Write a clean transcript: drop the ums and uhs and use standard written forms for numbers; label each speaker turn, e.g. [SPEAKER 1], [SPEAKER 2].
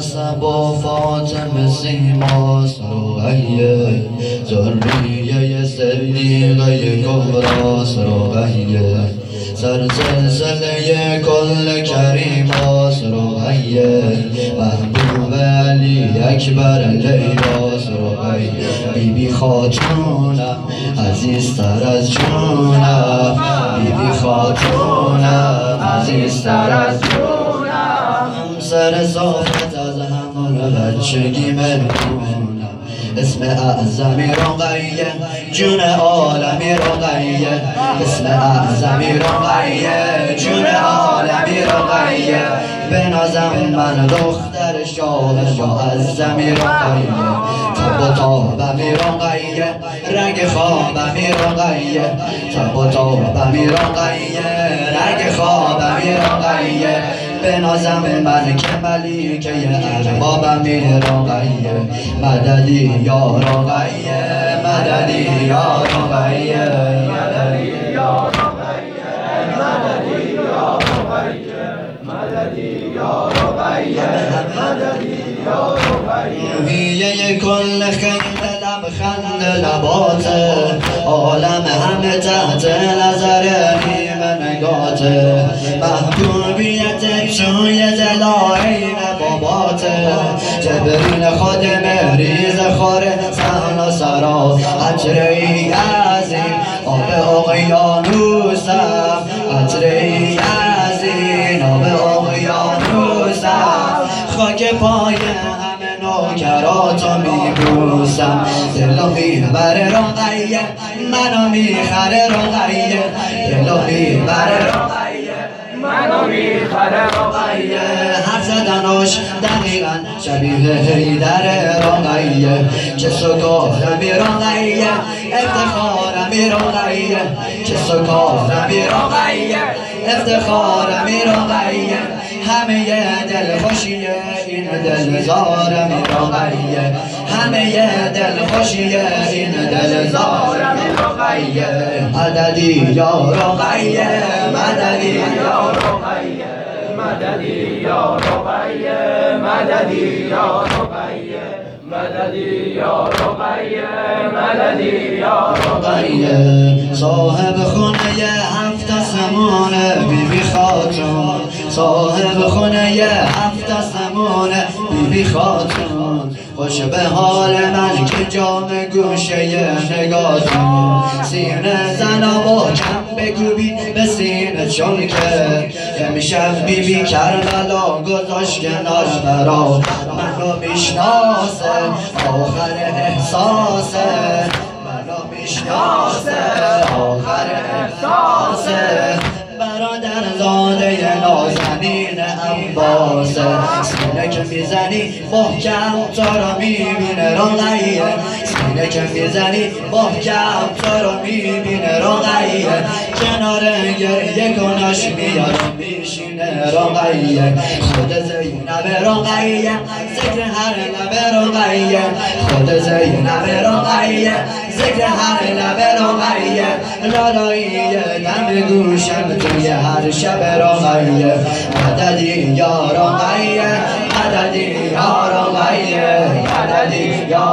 [SPEAKER 1] نسب و فاطمه سیماست رقیه، ذریه صدیقه کبراست رقیه، سرسلسله کل کریماست رقیه، محبوب علی اکبر لیلاست رقیه. بیبی خاتونم عزیزتر از جونم، بیبی خاتونم عزیزتر از جونم، همسر صافت از همان بچگی مهمونم، اسم اعظمی رقیه، جون عالمی رقیه، اسم اعظمی رقیه، جون عالمی رقیه، بنازم من دختر شاه معظمی رقیه، تب و تابمی رقیه، رگ خوابمی رقیه، تب و تابمی رقیه، رگ خوابمی رقیه، بنازم من که ملیکه اربابمی رقیه، مددی یا رقیه، مددی یا رقیه، مددی یا رقیه، مددی یا رقیه، مددی یا رقیه، مددی یا رقیه. هیه کل خیل لبخند لباته، عالم همه تحت نظر نیم نگاته، محبوبیت توی دلائین باباته، جبرین خادم ریز خاره سحن و سرا، عطری عظیم آب اقیانوسم، عطری عظیم آب اقیانوسم، خاک پای همه نوکراتو میبوسم، دلو میبره رقیه، منو میخره رقیه، دلو میبره رقیه، منو میخره رقیه، هر زدناش دقیقا شبیه حیدر رقیه، که سکارمی رقیه، افتخارمی رقیه، که سکارمی رقیه، افتخارمی رقیه، همه دل خوشیه این دلزارمی رقیه، همه دل خوشیه این دلزارمی رقیه، مددی یا رقیه، مددی یا رقیه، مددی یا رقیه، مددی یا رقیه، مددی یا رقیه، مددی یا رقیه. صاحب خونه هفت آسمانه بیبی خاتون، صاحب خونه هفت آسمانه بیبی خاتون، خوش به حال من که جام گوشه نگاتون، سینه زنا با کم بکوبی به سینه چون که امشب بیبی کربلا گذاشت کنار برا، منو میشناسه آخر احساسه، منو میشناسه آخر احساسه، برادر زاده نازنین عباسه، سینه که میزنی محکم تا رو میبینه رقیه، سینه که میزنی محکم تا رو میبینه رقیه، کنار گریه کناش میاد میشینه رقیه، خود زینب رقیه، ذکر هر لب رقیه، خود زینب رقیه، ذکر هر لب رقیه، لالاییه دم گوشم توی هر شب رقیه، مددی یا رقیه، مددی یا رقیه، مددی یا